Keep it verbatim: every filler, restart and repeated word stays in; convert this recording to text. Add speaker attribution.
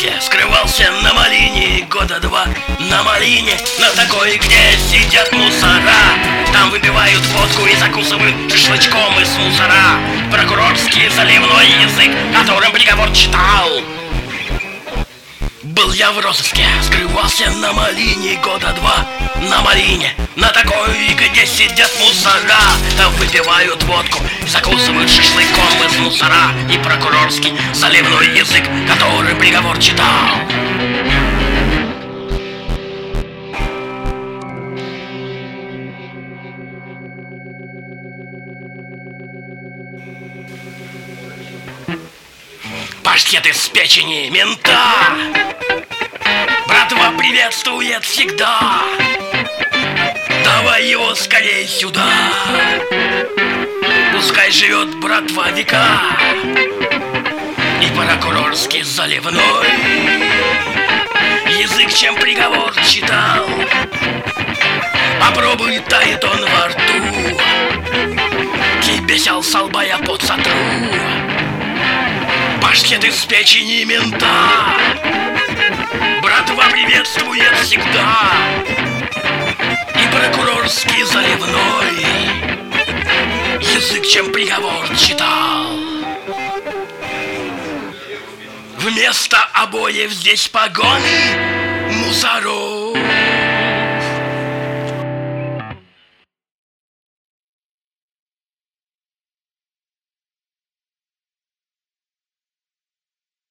Speaker 1: Воровске скрывался на малине года два. На малине, на такой, где сидят мусора. Там выпивают водку и закусывают шашлычком из мусора. Прокурорский заливной язык, которым приговор читал. Был я в розыске, скрывался на малине года два. На малине, на такой, где сидят мусора. Там выпивают водку, закусывают шашлыком из мусора. И прокурорский заливной язык, который приговор читал. Паштет из печени мента братва приветствует всегда. Давай его скорей сюда. Пускай живет братва века. И прокурорский заливной язык, чем приговор читал. Попробуй, тает он во рту. Тебе сел со лба, я пот сотру. Паштет из печени мента братва приветствует всегда. И прокурорский заливной язык, чем приговор читал. Вместо обоев здесь погоны мусоров.